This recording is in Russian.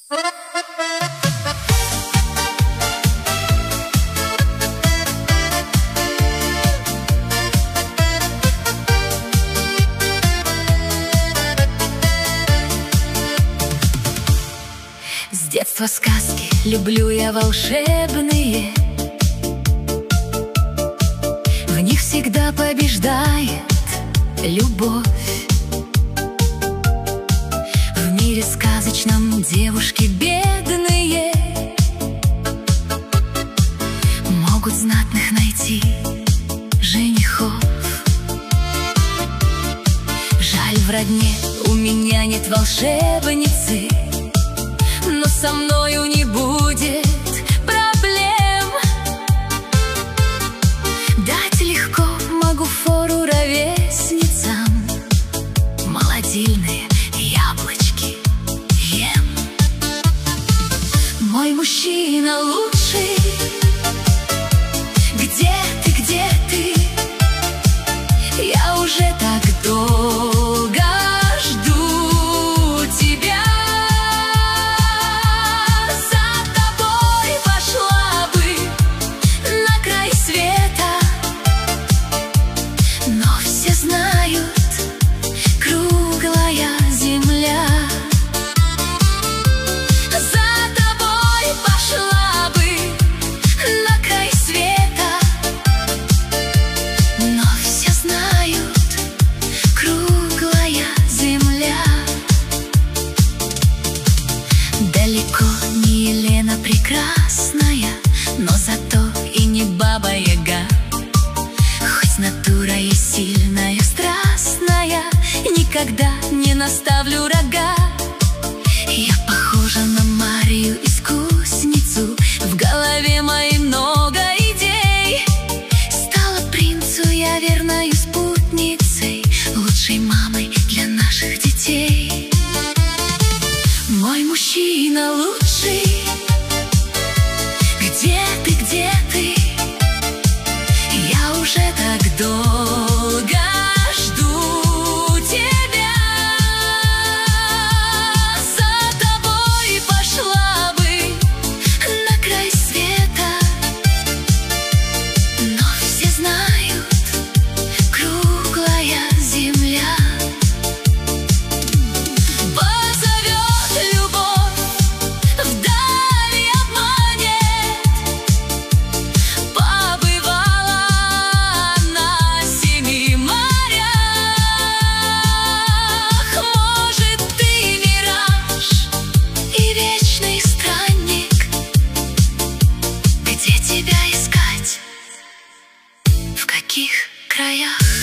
С детства сказки люблю я волшебные. В них всегда побеждает любовь. В мире сказочном девушки бедные могут знатных найти женихов. Жаль, в родне у меня нет волшебницы, но со мною не будет проблем. Дать легко могу фору ровесницам, молодильные яблочки ем. Мой мужчина лучший, где ты, где ты? Я уже так долго жду тебя. За тобой пошла бы на край света, но все знают, круглая земля. За тобой пошла бы на край света, но все знают, круглая земля. Далеко не Елена прекрасная, но зато и не Баба-Яга. Хоть натура и сильная, страстная, никогда не наставлю рога. Я похожа на Марию-искусницу, в голове моей много идей. Стала принцу я верною спутницей, лучшей мамой для наших детей. Мой мужчина лучший, где ты, где ты? Я уже так долго жду тебя. За тобой пошла бы на край света, но все знают, круглая земля. Позовет любовь, вдали обманет. Побывала на 7 морях. Может, ты мираж и вечный странник. Где тебя искать? В каких краях?